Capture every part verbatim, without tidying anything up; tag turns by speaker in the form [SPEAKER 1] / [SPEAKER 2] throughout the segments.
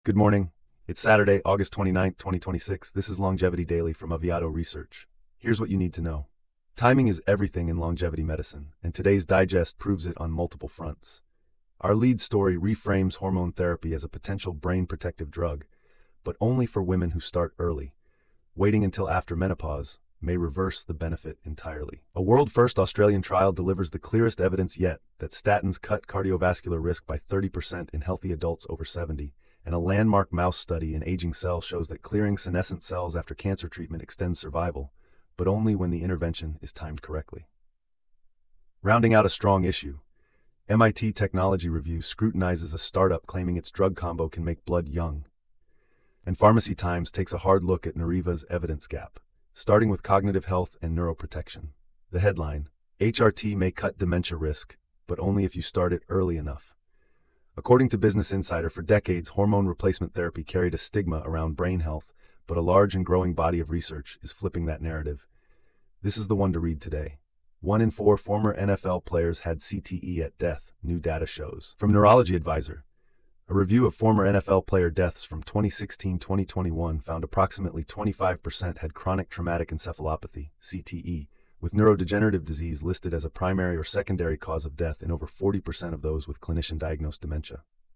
[SPEAKER 1] Good morning. It's Saturday, August twenty-ninth, twenty twenty-six. This is Longevity Daily from Aviato Research. Here's what you need to know. Timing is everything in longevity medicine, and today's digest proves it on multiple fronts. Our lead story reframes hormone therapy as a potential brain protective drug, but only for women who start early. Waiting until after menopause may reverse the benefit entirely. A world-first Australian trial delivers the clearest evidence yet that statins cut cardiovascular risk by thirty percent in healthy adults over seventy. And a landmark mouse study in aging cells shows that clearing senescent cells after cancer treatment extends survival, but only when the intervention is timed correctly. Rounding out a strong issue, M I T Technology Review scrutinizes a startup claiming its drug combo can make blood young. And Pharmacy Times takes a hard look at Neuriva's evidence gap, starting with cognitive health and neuroprotection. The headline, H R T may cut dementia risk, but only if you start it early enough. According to Business Insider, for decades, hormone replacement therapy carried a stigma around brain health, but a large and growing body of research is flipping that narrative. This is the one to read today. One in four former N F L players had C T E at death, new data shows. From Neurology Advisor, a review of former N F L player deaths from twenty sixteen to twenty twenty-one found approximately twenty-five percent had chronic traumatic encephalopathy, C T E, with neurodegenerative disease listed as a primary or secondary cause of death in over forty percent of those with clinician-diagnosed dementia.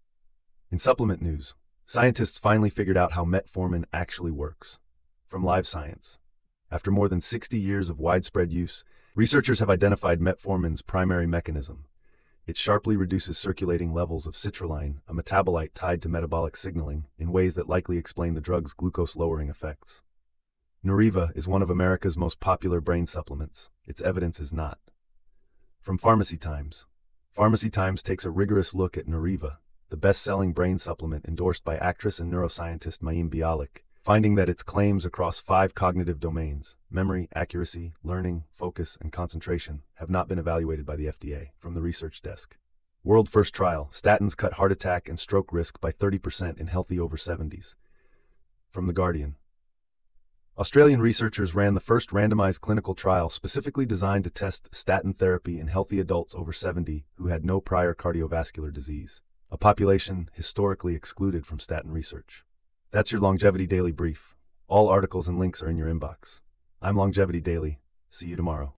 [SPEAKER 1] In supplement news, scientists finally figured out how metformin actually works. From Live Science. After more than sixty years of widespread use, researchers have identified metformin's primary mechanism. It sharply reduces circulating levels of citrulline, a metabolite tied to metabolic signaling, in ways that likely explain the drug's glucose-lowering effects. Neuriva is one of America's most popular brain supplements. Its evidence is not. From Pharmacy Times. Pharmacy Times takes a rigorous look at Neuriva, the best-selling brain supplement endorsed by actress and neuroscientist Mayim Bialik, finding that its claims across five cognitive domains, memory, accuracy, learning, focus, and concentration, have not been evaluated by the F D A. From the research desk. World first trial, statins cut heart attack and stroke risk by thirty percent in healthy over seventies. From The Guardian. Australian researchers ran the first randomized clinical trial specifically designed to test statin therapy in healthy adults over seventy who had no prior cardiovascular disease, a population historically excluded from statin research. That's your Longevity Daily brief. All articles and links are in your inbox. I'm Longevity Daily. See you tomorrow.